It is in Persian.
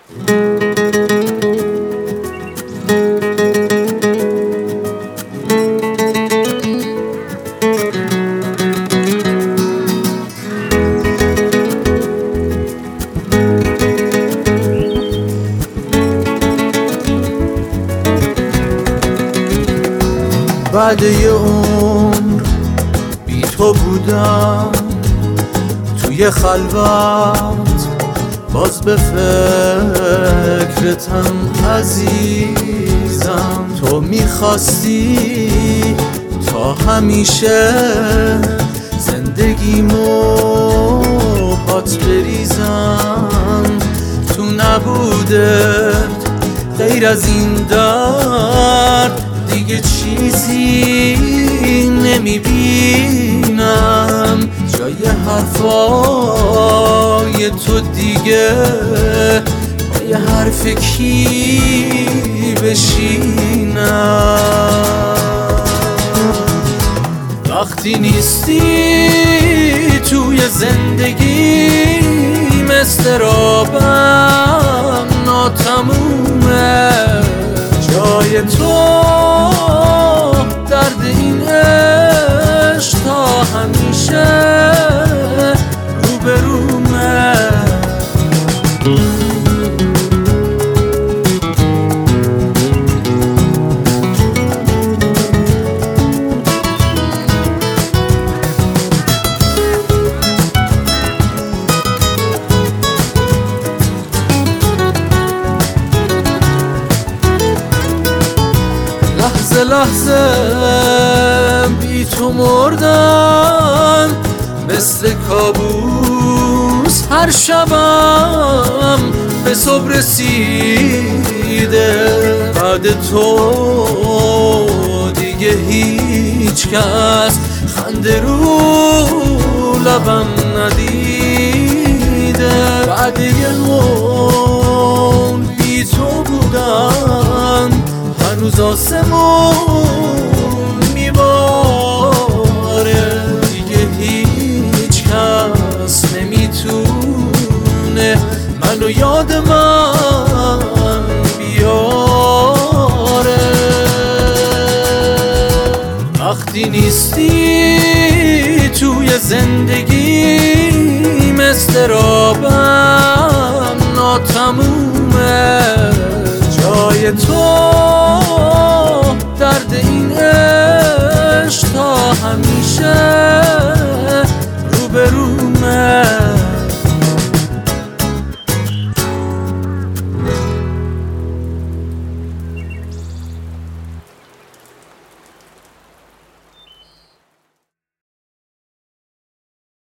بعد یه عمر بی تو بودم توی خلوت، باز به فکرتم عزیزم. تو میخواستی تا همیشه زندگیمو پات بریزم، تو نبودت غیر از این درد دیگه چیزی نمیبینم. جای حرفای تو دیگه با یه حرف کی بشینم؟ وقتی نیستی توی زندگیم اضطرابم ناتمومه. جای تو درد این عشق تا همیشه روبرومه. لحظه لحظه بی تو مردم مثل کابوس، هر شبم به صبح رسیده. بعد تو دیگه هیچ کس خنده رو لبم ندیده. بعد یه عمر بی تو بودم، هنوز آسمون میباره. دیگه هیچ کس نمیتونه منو یاد من بیاره. وقتی نیستی توی زندگیم اضطرابم ناتمومه. جای تو درد این عشق تا همیشه